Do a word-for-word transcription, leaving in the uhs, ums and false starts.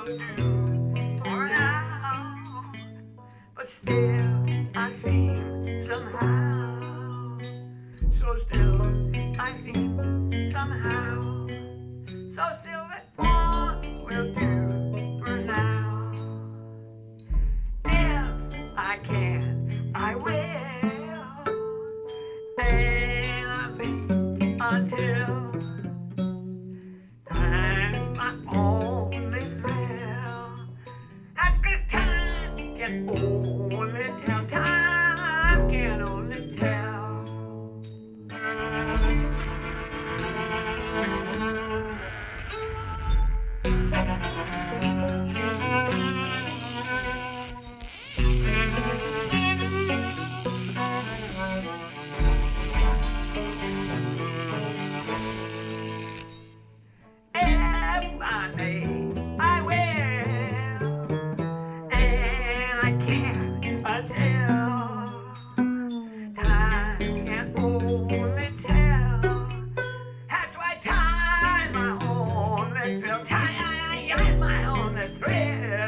do for now, but still I seem somehow, so still I seem somehow, so still that one will do for now. If I can, I will, and I'll be until time's my only thrill. That's 'cause time can only tell, time can only tell. If I may, I will, and I can until time can only tell. That's why time my only thrill, time my only thrill.